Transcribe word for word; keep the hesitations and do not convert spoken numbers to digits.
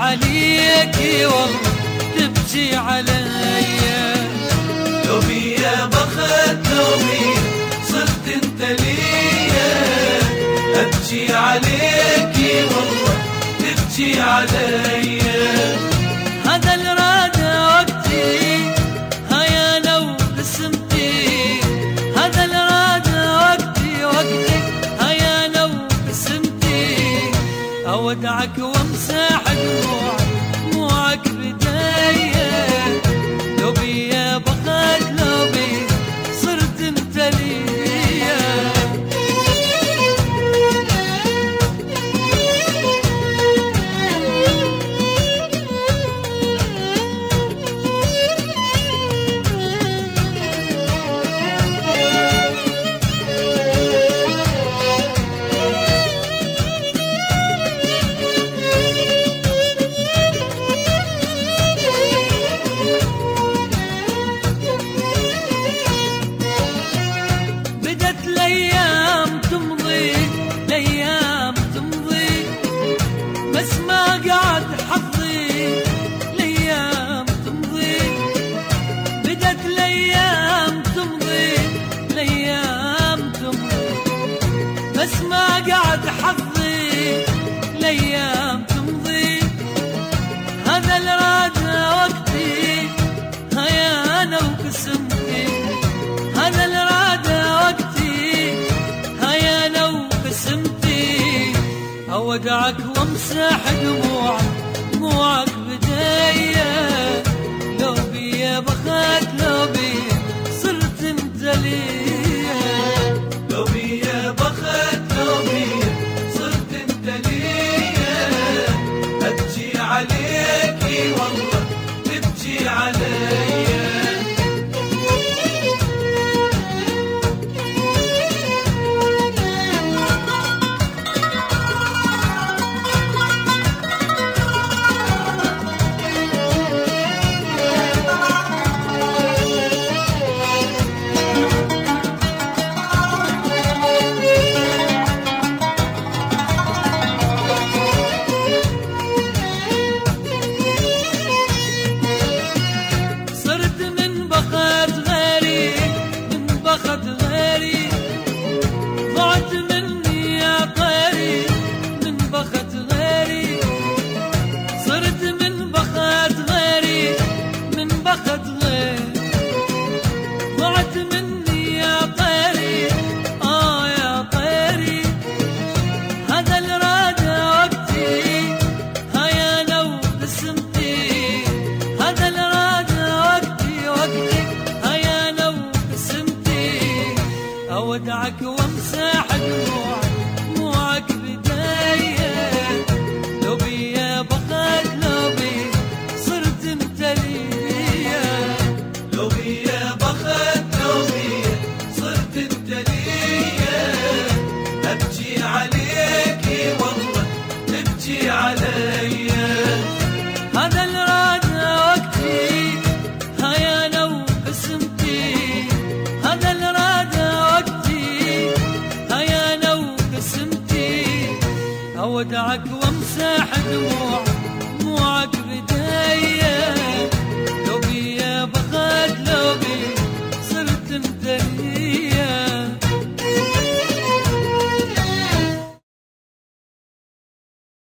عليكي والله تبكي عليا. لو بيا بخت لو بيا صرت انت ليا، ابكي عليكي والله تبكي عليا. هذا الراد وقتي هيا لو قسمتي، هذا الراد وقتي وقتي هيا لو قسمتي، اودعك وامسح دموعك دموعك بداية. لو بيا بخت لو بيا صرت انت ليا. الأيام تمضي الأيام تمضي بس ما قعد حظي، الأيام تمضي بدت الأيام تمضي الأيام تمضي بس ما قعد حظي، الأيام تمضي. هذا الراد وقتي هيا أنا وقسمتي، هذا الراد وقتي هيا لو قسمتي، اودعك وامسح دموعك دموعك بداية. لو بيا بخت لو بيا صرت انت ليا. لو بيا بخت لو بيا صرت انت ليا، ابكي عليكي والله تبكي عليا. ضعت مني يا طيري من بخت غيري، صرت من بخت غيري من بخت غيري. ضعت مني يا طيري آه يا طيري. هذا الراد وقتي هيا لو قسمتي، هذا الراد وقتي وقتي هيا لو قسمتي، اودعك وامسح دموعك دموعك